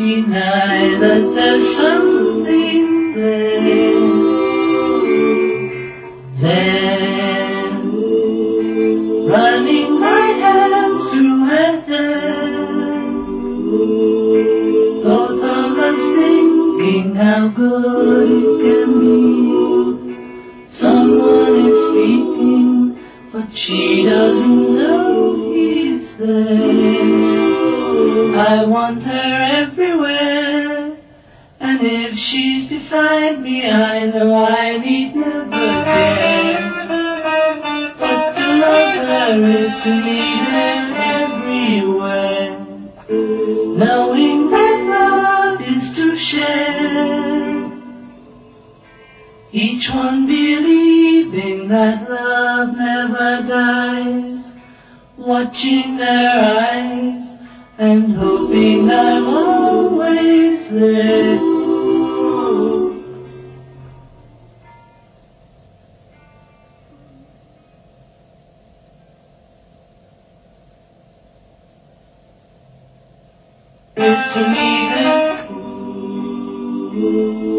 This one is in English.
deny that there's something there. Then, running my hands through her hair, both of us thinking how good it can be. Someone is speaking, but she doesn't know he's there. I want her everywhere, and if she's beside me, I know I need never care. But to love her is to need her everywhere, knowing that love is to share. Each one believing that love never dies, watching their eyes and hoping I'm always there. It's to me that